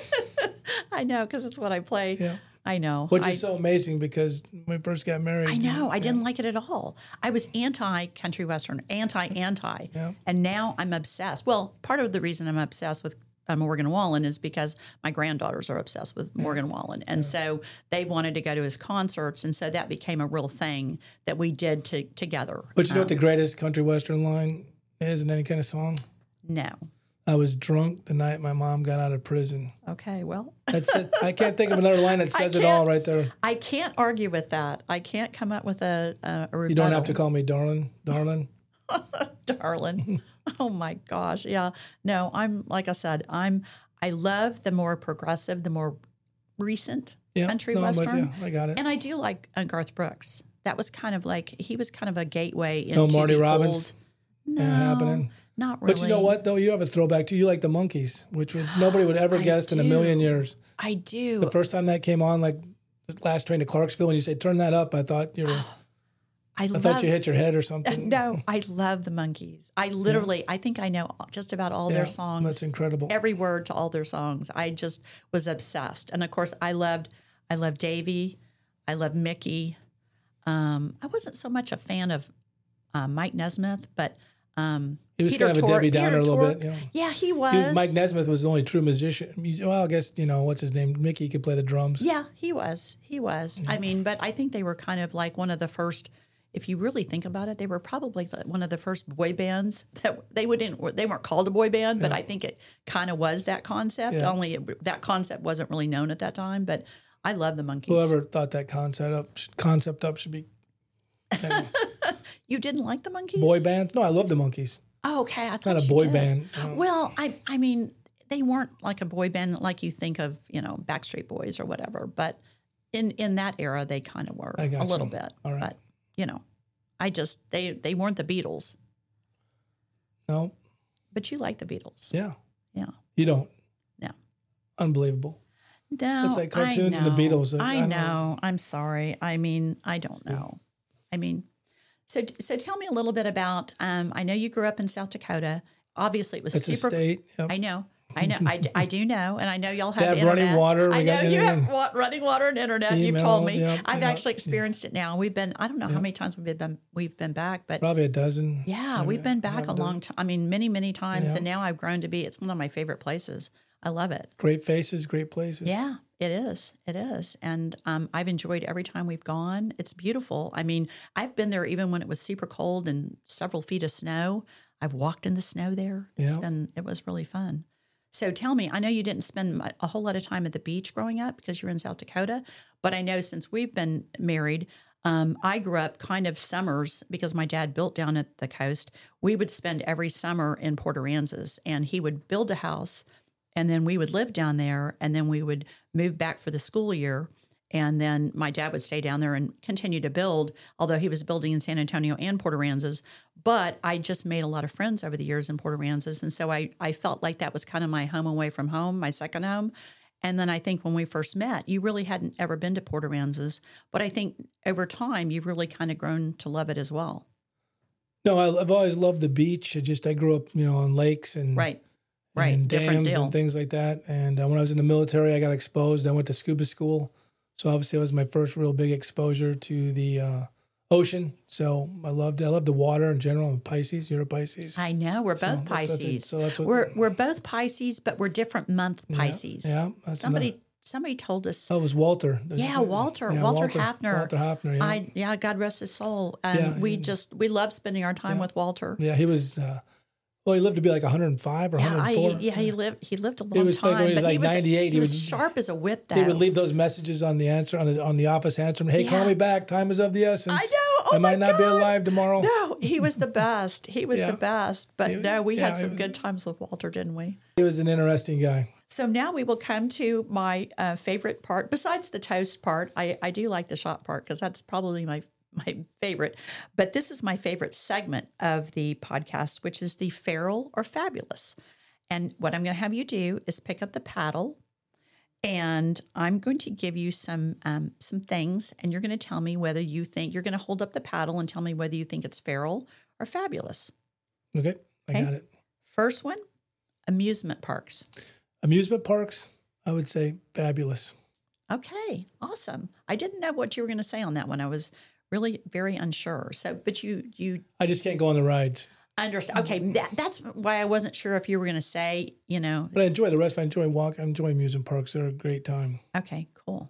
Speaker 1: I know, because it's what I play.
Speaker 2: Yeah.
Speaker 1: I know.
Speaker 2: Which is so amazing because when we first got married.
Speaker 1: I know. I didn't like it at all. I was anti-country western, anti.
Speaker 2: Yeah.
Speaker 1: And now I'm obsessed. Well, part of the reason I'm obsessed with Morgan Wallen is because my granddaughters are obsessed with Morgan Wallen. And so they wanted to go to his concerts. And so that became a real thing that we did together.
Speaker 2: But you know what the greatest country western line is in any kind of song?
Speaker 1: No.
Speaker 2: I was drunk the night my mom got out of prison.
Speaker 1: Okay, well.
Speaker 2: That's it. I can't think of another line that says it all right there.
Speaker 1: I can't argue with that. I can't come up with a rebuttal.
Speaker 2: You don't have to call me darling.
Speaker 1: Darling. Oh my gosh. Yeah. No, like I said, I love the more progressive, the more recent country western.
Speaker 2: I'm with you. I got it.
Speaker 1: And I do like Garth Brooks. That was kind of like, he was kind of a gateway into
Speaker 2: Marty
Speaker 1: the
Speaker 2: Robbins?
Speaker 1: No,
Speaker 2: happening.
Speaker 1: Not really.
Speaker 2: But you know what, though? You have a throwback, too. You like the Monkees, which nobody would ever guessed in a million years.
Speaker 1: I do.
Speaker 2: The first time that came on, like the last train to Clarksville, and you said, turn that up, I thought you were... I thought you hit your head or something.
Speaker 1: No, I love the Monkees. I literally, I think I know just about all their songs.
Speaker 2: That's incredible.
Speaker 1: Every word to all their songs. I just was obsessed. And of course, I loved Davy. I loved Mickey. I wasn't so much a fan of Mike Nesmith, but
Speaker 2: He was
Speaker 1: Peter
Speaker 2: kind of a
Speaker 1: Tork-
Speaker 2: Debbie Downer
Speaker 1: Peter
Speaker 2: a little
Speaker 1: Tork.
Speaker 2: bit.
Speaker 1: Yeah, he was.
Speaker 2: Mike Nesmith was the only true musician. Well, I guess, what's his name? Mickey could play the drums.
Speaker 1: Yeah, he was. He was. I mean, but I think they were kind of like one of the first. If you really think about it, they were probably one of the first boy bands that they weren't called a boy band, but I think it kind of was that concept.
Speaker 2: Yeah.
Speaker 1: Only that concept wasn't really known at that time. But I love the Monkees.
Speaker 2: Whoever thought that concept up should be
Speaker 1: You didn't like the Monkees?
Speaker 2: boy bands. No, I love the Monkees.
Speaker 1: Oh, okay. I thought
Speaker 2: Not a
Speaker 1: you
Speaker 2: boy
Speaker 1: did.
Speaker 2: band.
Speaker 1: Well, I mean, they weren't like a boy band like you think of, Backstreet Boys or whatever. But in that era, they kind of were
Speaker 2: I got
Speaker 1: a little
Speaker 2: you.
Speaker 1: bit.
Speaker 2: All right.
Speaker 1: But they weren't the Beatles.
Speaker 2: No.
Speaker 1: But you like the Beatles.
Speaker 2: Yeah.
Speaker 1: Yeah.
Speaker 2: You don't.
Speaker 1: No.
Speaker 2: Unbelievable.
Speaker 1: No.
Speaker 2: It's like cartoons
Speaker 1: I
Speaker 2: and the
Speaker 1: know.
Speaker 2: Beatles.
Speaker 1: I know. I'm sorry. I mean, I don't know. I mean, so tell me a little bit about. I know you grew up in South Dakota. Obviously, it was
Speaker 2: It's
Speaker 1: super.
Speaker 2: a state. Yep.
Speaker 1: I know. I do know, and I know y'all have
Speaker 2: They have
Speaker 1: internet.
Speaker 2: running water.
Speaker 1: I
Speaker 2: We
Speaker 1: know
Speaker 2: got
Speaker 1: you
Speaker 2: internet.
Speaker 1: have running water and internet. You've
Speaker 2: Email,
Speaker 1: told me.
Speaker 2: yep,
Speaker 1: I've
Speaker 2: yeah.
Speaker 1: actually experienced it now. We've been. I don't know how many times we've been back, but
Speaker 2: Probably a dozen.
Speaker 1: yeah, we've been back a long time. I mean, many times,
Speaker 2: Yeah.
Speaker 1: and now I've grown to be. It's one of my favorite places. I love it.
Speaker 2: Great faces, great places.
Speaker 1: Yeah, it is. It is. And I've enjoyed every time we've gone. It's beautiful. I mean, I've been there even when it was super cold and several feet of snow. I've walked in the snow there. It was really fun. So tell me, I know you didn't spend a whole lot of time at the beach growing up because you're in South Dakota, but I know since we've been married, I grew up kind of summers because my dad built down at the coast. We would spend every summer in Port Aransas, and he would build a house, and then we would live down there, and then we would move back for the school year. And then my dad would stay down there and continue to build, although he was building in San Antonio and Port Aransas. But I just made a lot of friends over the years in Port Aransas. And so I felt like that was kind of my home away from home, my second home. And then I think when we first met, you really hadn't ever been to Port Aransas. But I think over time, you've really kind of grown to love it as well.
Speaker 2: No, I've always loved the beach. I grew up, on lakes and
Speaker 1: Right.
Speaker 2: and
Speaker 1: Different
Speaker 2: dams
Speaker 1: deal.
Speaker 2: and things like that. And when I was in the military, I got exposed. I went to scuba school. So obviously it was my first real big exposure to the ocean. So I loved it. I love the water in general. I'm a Pisces. You're a Pisces.
Speaker 1: I know we're
Speaker 2: So
Speaker 1: both
Speaker 2: that's it.
Speaker 1: Pisces.
Speaker 2: So that's what-
Speaker 1: we're both Pisces, but we're different month Pisces.
Speaker 2: Yeah. That's
Speaker 1: Somebody told us.
Speaker 2: Oh, it was Walter.
Speaker 1: Yeah, Walter Hafner.
Speaker 2: Walter Hafner, yeah.
Speaker 1: God rest his soul.
Speaker 2: Yeah.
Speaker 1: We love spending our time with Walter.
Speaker 2: Yeah, he was, he lived to be like 105 or 104.
Speaker 1: He lived a long
Speaker 2: was
Speaker 1: time.
Speaker 2: like when he was
Speaker 1: but
Speaker 2: like 98,
Speaker 1: He was sharp as a whip. Though
Speaker 2: He would leave those messages on the answer on the office answer. Hey, call me back. Time is of the essence.
Speaker 1: I know. Oh
Speaker 2: I might not be alive tomorrow.
Speaker 1: No, he was the best. He was
Speaker 2: Yeah.
Speaker 1: the best. But no, we had some
Speaker 2: he-
Speaker 1: good times with Walter, didn't we?
Speaker 2: He was an interesting guy.
Speaker 1: So now we will come to my favorite part. Besides the toast part, I do like the shot part because that's probably my favorite. But this is my favorite segment of the podcast, which is the feral or fabulous. And what I'm going to have you do is pick up the paddle, and I'm going to give you some things, and you're going to tell me whether you think you're going to hold up the paddle and tell me whether you think it's feral or fabulous.
Speaker 2: Okay, I got it.
Speaker 1: First one, amusement parks.
Speaker 2: Amusement parks, I would say fabulous.
Speaker 1: Okay, awesome. I didn't know what you were going to say on that one. I was really very unsure. So, but you
Speaker 2: I just can't go on the rides.
Speaker 1: understand. Okay, that's why I wasn't sure if you were going to say,
Speaker 2: But I enjoy the rest. I enjoy amusement parks. They're a great time.
Speaker 1: Okay, cool.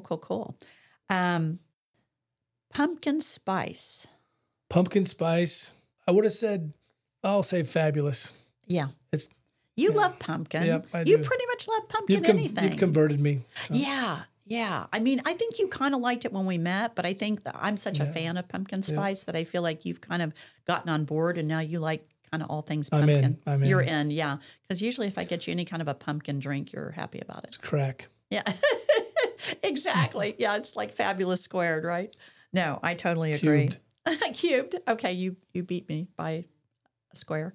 Speaker 1: Pumpkin spice.
Speaker 2: Pumpkin spice, I would have said, I'll say fabulous.
Speaker 1: Yeah.
Speaker 2: It's
Speaker 1: You love pumpkin.
Speaker 2: Yep, I
Speaker 1: You
Speaker 2: do.
Speaker 1: pretty much love pumpkin anything.
Speaker 2: You've converted me. So.
Speaker 1: Yeah. I mean, I think you kind of liked it when we met, but I think that I'm such a fan of pumpkin spice that I feel like you've kind of gotten on board, and now you like kind of all things pumpkin.
Speaker 2: I'm in.
Speaker 1: You're in, yeah. Because usually if I get you any kind of a pumpkin drink, you're happy about it.
Speaker 2: It's crack.
Speaker 1: Yeah, exactly. Yeah, it's like fabulous squared, right? No, I totally agree. Cubed. Okay, you beat me by a square.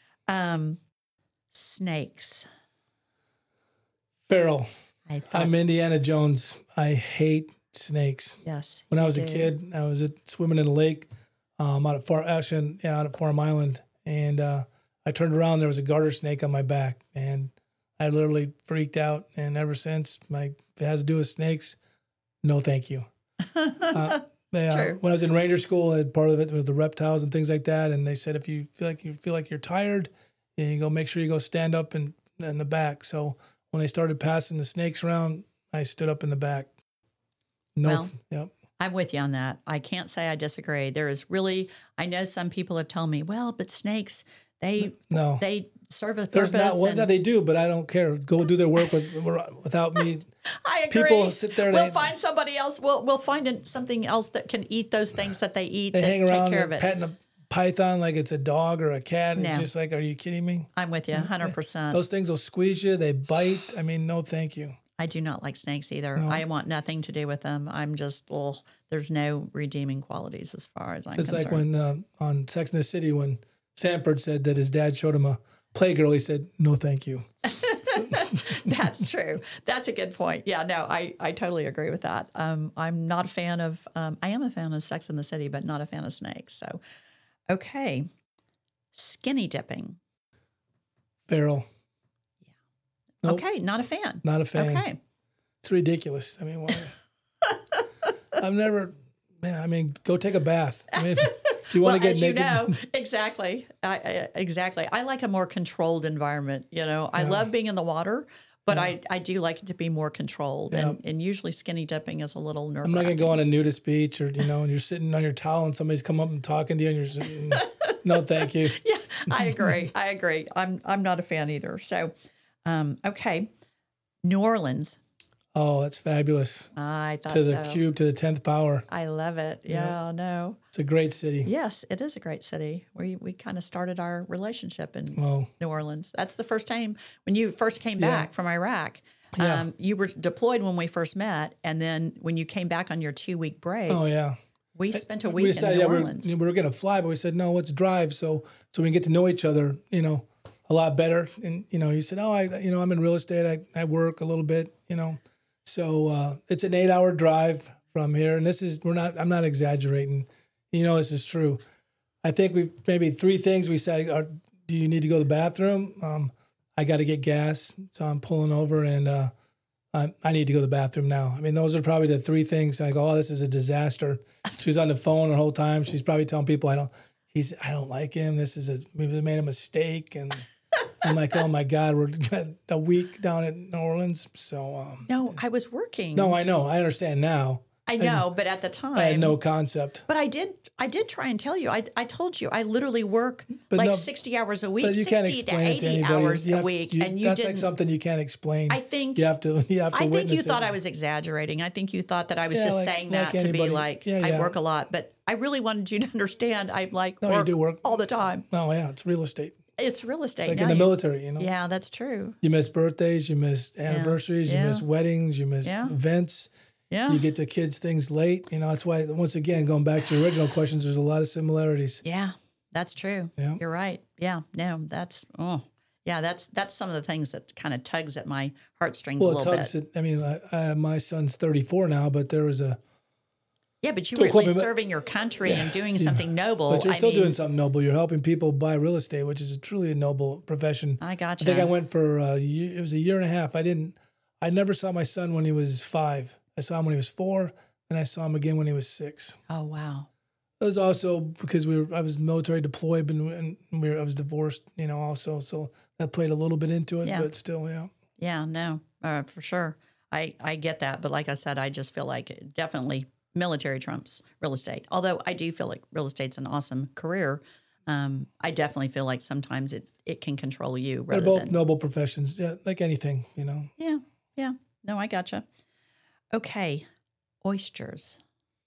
Speaker 1: Snakes.
Speaker 2: Feral.
Speaker 1: I'm
Speaker 2: Indiana Jones. I hate snakes.
Speaker 1: Yes.
Speaker 2: When I was a
Speaker 1: do.
Speaker 2: kid, I was swimming in a lake out at Farm Island, and I turned around. There was a garter snake on my back, and I literally freaked out. And ever since, if it has to do with snakes, no, thank you.
Speaker 1: True.
Speaker 2: When I was in ranger school, I had part of it with the reptiles and things like that. And they said if you feel like you're tired, you go make sure you go stand up in the back. So when they started passing the snakes around, I stood up in the back. Yep.
Speaker 1: I'm with you on that. I can't say I disagree. There is really, I know some people have told me, well, but snakes, they serve a purpose.
Speaker 2: They do, but I don't care. Go do their work without me.
Speaker 1: I agree.
Speaker 2: People sit there.
Speaker 1: We'll find somebody else. We'll find something else that can eat those things that they eat.
Speaker 2: They hang around
Speaker 1: take care of it.
Speaker 2: petting a python like it's a dog or a cat. No. It's just like, are you kidding me?
Speaker 1: I'm with you 100%.
Speaker 2: Those things will squeeze you. They bite. I mean, no, thank you.
Speaker 1: I do not like snakes either.
Speaker 2: No.
Speaker 1: I want nothing to do with them. I'm just, there's no redeeming qualities as far as I'm concerned.
Speaker 2: It's like when on Sex and the City, when Sanford said that his dad showed him a Playgirl, he said, no, thank you.
Speaker 1: That's true. That's a good point. Yeah, no, I totally agree with that. I'm not a fan of, I am a fan of Sex and the City, but not a fan of snakes. So, okay. Skinny dipping.
Speaker 2: Feral.
Speaker 1: Nope. Okay, not a fan.
Speaker 2: Not a fan.
Speaker 1: Okay.
Speaker 2: It's ridiculous. I mean, why? I've never, go take a bath. I mean, if you want to get naked.
Speaker 1: Exactly. Exactly. I like a more controlled environment. I love being in the water, but I do like it to be more controlled. Yeah. And usually skinny dipping is a little nerve-wracking.
Speaker 2: I'm not going to go on a nudist beach or, and you're sitting on your towel and somebody's come up and talking to you and you're sitting, no, thank you.
Speaker 1: Yeah, I agree. I'm not a fan either. So, okay. New Orleans.
Speaker 2: Oh, that's fabulous.
Speaker 1: I thought
Speaker 2: so. To the cube, to the 10th power.
Speaker 1: I love it. Yeah, no.
Speaker 2: It's a great city.
Speaker 1: Yes, it is a great city. We kind of started our relationship in New Orleans. That's the first time when you first came back from Iraq.
Speaker 2: Yeah.
Speaker 1: You were deployed when we first met, and then when you came back on your 2-week break.
Speaker 2: Oh, yeah.
Speaker 1: We spent a week in New Orleans.
Speaker 2: We were going to fly, but we said, no, let's drive so we can get to know each other, a lot better. And, you said, I'm in real estate. I work a little bit, So it's an 8-hour drive from here. And I'm not exaggerating. This is true. I think we maybe 3 things we said. Do you need to go to the bathroom? I got to get gas. So I'm pulling over and I need to go to the bathroom now. I mean, those are probably the 3 things. I go, this is a disaster. She was on the phone the whole time. She's probably telling people, I don't like him. We made a mistake. And I'm like, oh my God, we're a week down in New Orleans. So
Speaker 1: no, I was working.
Speaker 2: No, I know. I understand now.
Speaker 1: I know, but at the time
Speaker 2: I had no concept.
Speaker 1: But I did try and tell you. I told you I literally work 60 hours a week,
Speaker 2: but you
Speaker 1: 60
Speaker 2: can't
Speaker 1: to
Speaker 2: explain 80
Speaker 1: it to anybody. Hours a week, and
Speaker 2: that's like something you can't explain.
Speaker 1: I think
Speaker 2: you have to.
Speaker 1: I think you thought I was exaggerating. I think you thought that I was just saying that to be like I work a lot, but I really wanted you to understand I
Speaker 2: you do work
Speaker 1: all the time.
Speaker 2: Oh yeah, it's real estate.
Speaker 1: It's real estate.
Speaker 2: It's like in the military,
Speaker 1: Yeah, that's true.
Speaker 2: You miss birthdays, you miss anniversaries, you miss weddings, you miss events.
Speaker 1: Yeah.
Speaker 2: You get the kids things late. That's why, once again, going back to your original questions, there's a lot of similarities.
Speaker 1: Yeah, that's true.
Speaker 2: Yeah.
Speaker 1: You're right. Yeah, no, that's some of the things that kind of tugs at my heartstrings a little bit.
Speaker 2: My son's 34 now, but there was a...
Speaker 1: Yeah, but you were at least serving your country and doing something noble.
Speaker 2: But you're still doing something noble. You're helping people buy real estate, which is truly a noble profession.
Speaker 1: I got you.
Speaker 2: I think I went for it was a year and a half. I never saw my son when he was 5. I saw him when he was 4, and I saw him again when he was 6.
Speaker 1: Oh, wow.
Speaker 2: It was also because I was military deployed and I was divorced, also. So that played a little bit into it, but still, yeah.
Speaker 1: Yeah, no, for sure. I get that. But like I said, I just feel like definitely military trumps real estate. Although I do feel like real estate's an awesome career. I definitely feel like sometimes it can control you.
Speaker 2: They're both noble professions, like anything,
Speaker 1: Yeah, yeah. No, I gotcha. Okay, oysters.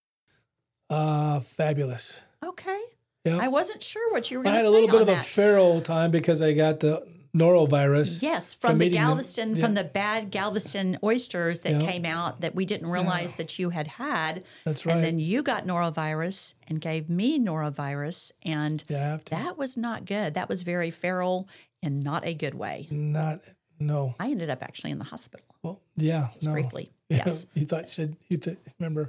Speaker 2: Fabulous.
Speaker 1: Okay.
Speaker 2: Yeah.
Speaker 1: I wasn't sure what you were going to say.
Speaker 2: I had a little bit of a feral time because I got the norovirus.
Speaker 1: Yes, from the Galveston, from the bad Galveston oysters that came out that we didn't realize that you had.
Speaker 2: That's right.
Speaker 1: And then you got norovirus and gave me norovirus, and that was not good. That was very feral in not a good way.
Speaker 2: No.
Speaker 1: I ended up actually in the hospital.
Speaker 2: Well, yeah.
Speaker 1: Just briefly.
Speaker 2: Yeah.
Speaker 1: Yes.
Speaker 2: You thought remember,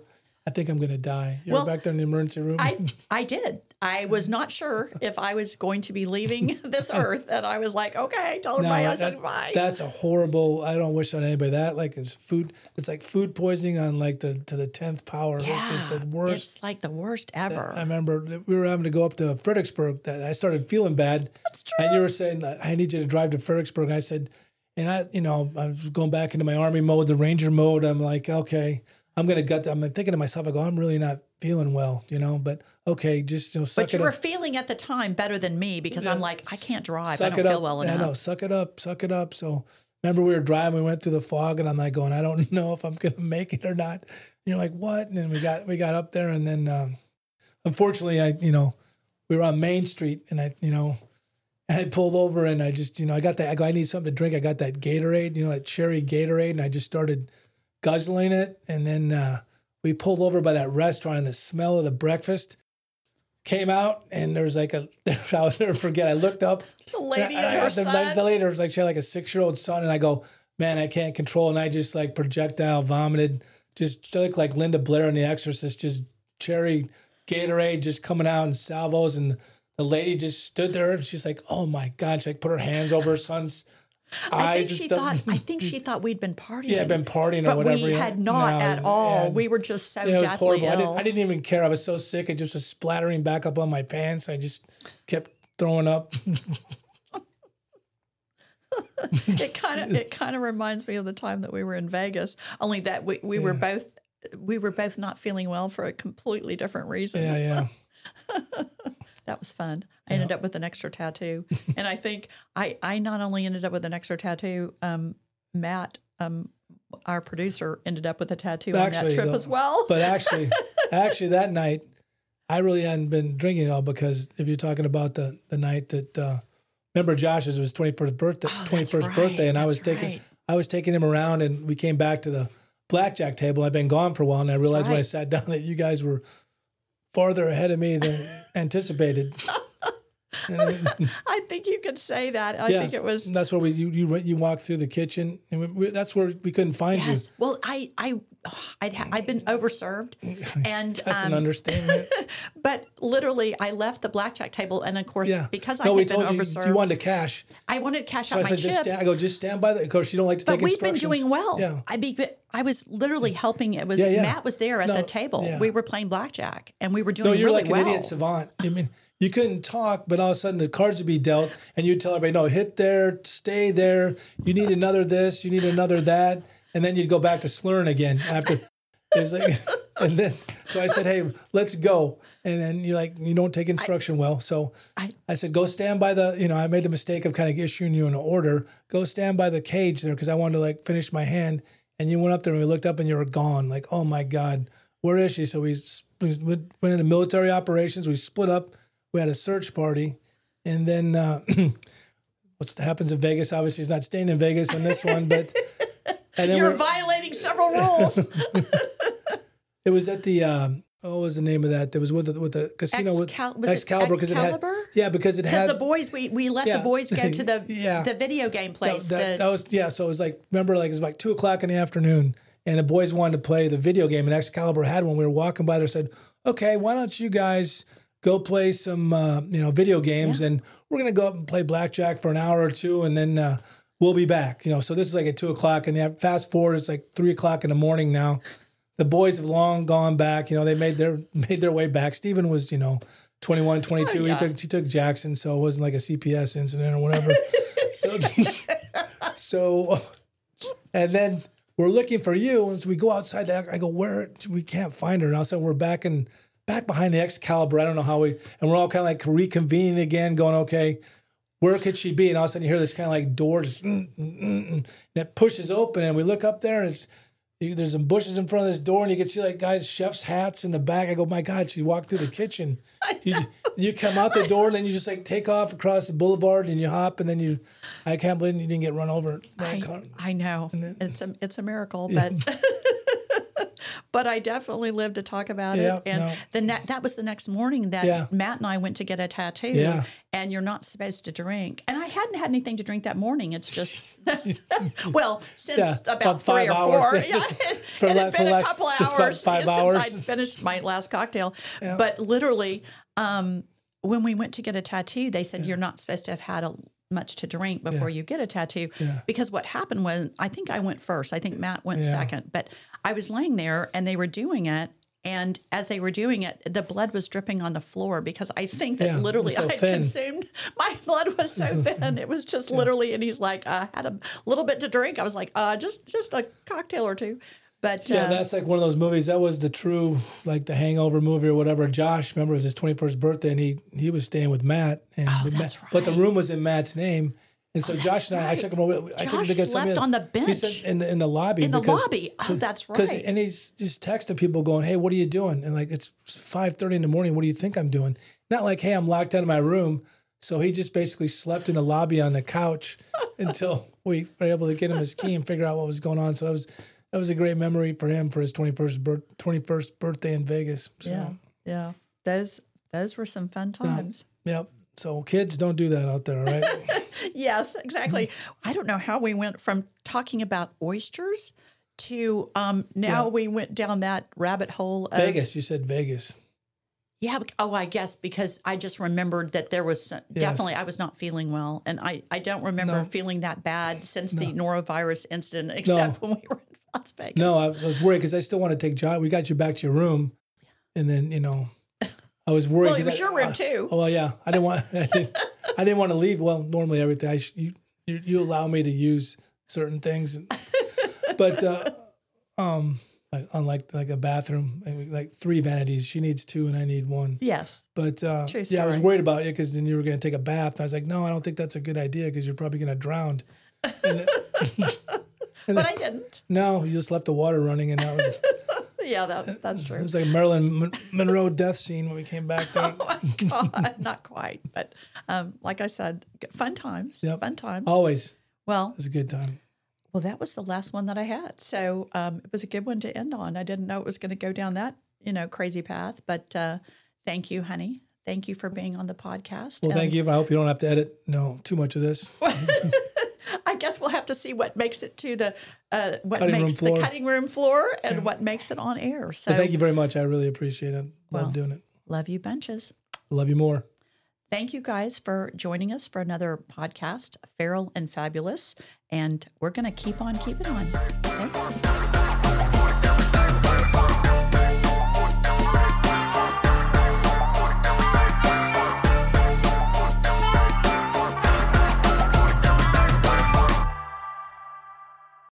Speaker 2: I think I'm going to die. You were back there in the emergency room?
Speaker 1: I did. I was not sure if I was going to be leaving this earth. And I was like, okay, tell everybody I was saying bye.
Speaker 2: That's a horrible, I don't wish on anybody that. Like it's like food poisoning on like to the 10th power.
Speaker 1: Yeah,
Speaker 2: it's just the worst.
Speaker 1: It's like the worst ever.
Speaker 2: I remember we were having to go up to Fredericksburg. That I started feeling bad.
Speaker 1: That's true.
Speaker 2: And you were saying, I need you to drive to Fredericksburg. And I said, and I was going back into my Army mode, the Ranger mode. I'm like, okay, I'm thinking to myself, I go, I'm really not feeling well, but okay, just suck it up.
Speaker 1: But you were feeling at the time better than me because I'm like, I can't drive. I don't feel well enough.
Speaker 2: I know, suck it up. So remember we were driving, we went through the fog, and I'm like going, I don't know if I'm gonna make it or not. And you're like, what? And then we got up there, and then unfortunately, we were on Main Street, and I pulled over, and I just I got that. I go, I need something to drink. I got that Gatorade, that cherry Gatorade, and I just started guzzling it, and then we pulled over by that restaurant, and the smell of the breakfast came out, and there was like I'll never forget. I looked up,
Speaker 1: the lady and her son.
Speaker 2: The lady was like, she had like a 6-year-old son, and I go, man, I can't control, and I just like projectile vomited, just looked like Linda Blair in The Exorcist, just cherry Gatorade just coming out in salvos, and the lady just stood there, and she's like, oh my God, she like put her hands over her son's eyes and stuff.
Speaker 1: I think she thought we'd been partying.
Speaker 2: Yeah, been partying or whatever.
Speaker 1: But we had not at all. We were just so deathly
Speaker 2: it was horrible.
Speaker 1: ill.
Speaker 2: I didn't even care. I was so sick. It just was splattering back up on my pants. I just kept throwing up.
Speaker 1: It kind of reminds me of the time that we were in Vegas. Only that we were both not feeling well for a completely different reason.
Speaker 2: Yeah.
Speaker 1: That was fun. I ended up with an extra tattoo. And I think I not only ended up with an extra tattoo, Matt, our producer, ended up with a tattoo on that trip as well.
Speaker 2: But actually that night, I really hadn't been drinking at all because if you're talking about the night that, remember Josh's was 21st birthday, and I was taking him around, and we came back to the blackjack table. I'd been gone for a while, and I realized when I sat down that you guys were farther ahead of me than anticipated.
Speaker 1: I think you could say that. I think it was.
Speaker 2: That's where you walked through the kitchen, and that's where we couldn't find you.
Speaker 1: Well, I'd been overserved, and
Speaker 2: that's an understatement.
Speaker 1: But literally, I left the blackjack table, and of course, because I had been overserved,
Speaker 2: you wanted to cash.
Speaker 1: I wanted to cash out my chips.
Speaker 2: Just stand by the. Of course, you don't like to take instructions.
Speaker 1: But we've been doing well.
Speaker 2: Yeah.
Speaker 1: I was literally helping. It was Matt was there at the table. Yeah. We were playing blackjack, and we were doing really well.
Speaker 2: No, you're like an idiot savant. I mean. You couldn't talk, but all of a sudden the cards would be dealt, and you'd tell everybody, no, hit there, stay there. You need another this, you need another that. And then you'd go back to slurring again after. It was like, and then, so I said, hey, let's go. And then you're like, you don't take instruction well. So I said, go stand by I made the mistake of kind of issuing you an order. Go stand by the cage there because I wanted to like finish my hand. And you went up there and we looked up and you were gone. Like, oh my God, where is she? So we went into military operations. We split up. We had a search party, and then what happens in Vegas? Obviously, he's not staying in Vegas on this one, but and then
Speaker 1: you're violating several rules.
Speaker 2: It was at the what was the name of that? It was with the casino with Excalibur because it had because
Speaker 1: the boys we let the boys go to the video game place.
Speaker 2: That was So it was like it was like 2:00 in the afternoon, and the boys wanted to play the video game, and Excalibur had one. We were walking by there, said, "Okay, why don't you guys?" Go play some, video games, and we're gonna go up and play blackjack for an hour or two, and then we'll be back. So this is like at 2:00, and fast forward, it's like 3:00 in the morning now. The boys have long gone back. They made their way back. Steven was, 21, 22. He took Jackson, so it wasn't like a CPS incident or whatever. so, and then we're looking for you, and so we go outside. I go, where? We can't find her. And all of a sudden, we're back behind the Excalibur. I don't know how and we're all kind of like reconvening again, going, okay, where could she be? And all of a sudden you hear this kind of like door just, and it pushes open, and we look up there, and there's some bushes in front of this door, and you can see like guys' chef's hats in the back. I go, my God, she walked through the kitchen. You come out the door, and then you just like take off across the boulevard, and you hop, and then I can't believe you didn't get run over.
Speaker 1: I know. It's a miracle, but but I definitely lived to talk about it. And that was the next morning that Matt and I went to get a tattoo.
Speaker 2: Yeah.
Speaker 1: And you're not supposed to drink. And I hadn't had anything to drink that morning. It's just, well, since about 3 or 4. It had been a couple hours
Speaker 2: 5
Speaker 1: since
Speaker 2: hours.
Speaker 1: I'd finished my last cocktail. Yeah. But literally, when we went to get a tattoo, they said you're not supposed to have had much to drink before you get a tattoo. Yeah. Because what happened was, I think I went first. I think Matt went second. But I was laying there and they were doing it. And as they were doing it, the blood was dripping on the floor because I think that literally I had consumed, my blood was so thin. It was just literally, and he's like, I had a little bit to drink. I was like, just a cocktail or two. But
Speaker 2: that's like one of those movies. That was the true, like the Hangover movie or whatever. Josh, remember, it was his 21st birthday, and he was staying with Matt. And
Speaker 1: that's right.
Speaker 2: But the room was in Matt's name. And so Josh and I took him over.
Speaker 1: Josh slept on the bench.
Speaker 2: He said in the lobby.
Speaker 1: In the lobby. Oh, that's right.
Speaker 2: And he's just texting people going, hey, what are you doing? And like, it's 5:30 in the morning. What do you think I'm doing? Not like, hey, I'm locked out of my room. So he just basically slept in the lobby on the couch until we were able to get him his key and figure out what was going on. So that was a great memory for him for his 21st birthday in Vegas. So.
Speaker 1: Yeah. Those were some fun times.
Speaker 2: Yep. So kids, don't do that out there, all right?
Speaker 1: Yes, exactly. I don't know how we went from talking about oysters to now we went down that rabbit hole.
Speaker 2: Vegas, you said Vegas.
Speaker 1: Yeah. Oh, I guess because I just remembered that there was definitely, I was not feeling well. And I don't remember feeling that bad since the norovirus incident, except when we were in Las Vegas.
Speaker 2: No, I was worried because I still want to take John. We got you back to your room. And then, I was worried.
Speaker 1: Well, it was your room too.
Speaker 2: Oh, well, yeah. I didn't want to leave. Well, normally everything you allow me to use certain things, but unlike like a bathroom, like 3 vanities, she needs 2 and I need 1.
Speaker 1: Yes.
Speaker 2: But I was worried about it because then you were going to take a bath. And I was like, no, I don't think that's a good idea because you're probably going to drown.
Speaker 1: But I didn't.
Speaker 2: No, you just left the water running, and that was.
Speaker 1: Yeah, that's true.
Speaker 2: It was like a Marilyn Monroe death scene when we came back there.
Speaker 1: Oh my God, not quite, but like I said, fun times.
Speaker 2: Yep.
Speaker 1: Fun times.
Speaker 2: Always.
Speaker 1: Well,
Speaker 2: it was a good time.
Speaker 1: Well, that was the last one that I had, so it was a good one to end on. I didn't know it was going to go down that crazy path, but thank you, honey. Thank you for being on the podcast.
Speaker 2: Well, thank you. I hope you don't have to edit too much of this.
Speaker 1: I guess we'll have to see what makes it to the the cutting room floor and what makes it on air. So,
Speaker 2: but thank you very much. I really appreciate it. Love doing it.
Speaker 1: Love you bunches.
Speaker 2: Love you more.
Speaker 1: Thank you guys for joining us for another podcast, Feral and Fabulous, and we're going to keep on keeping on. Thanks.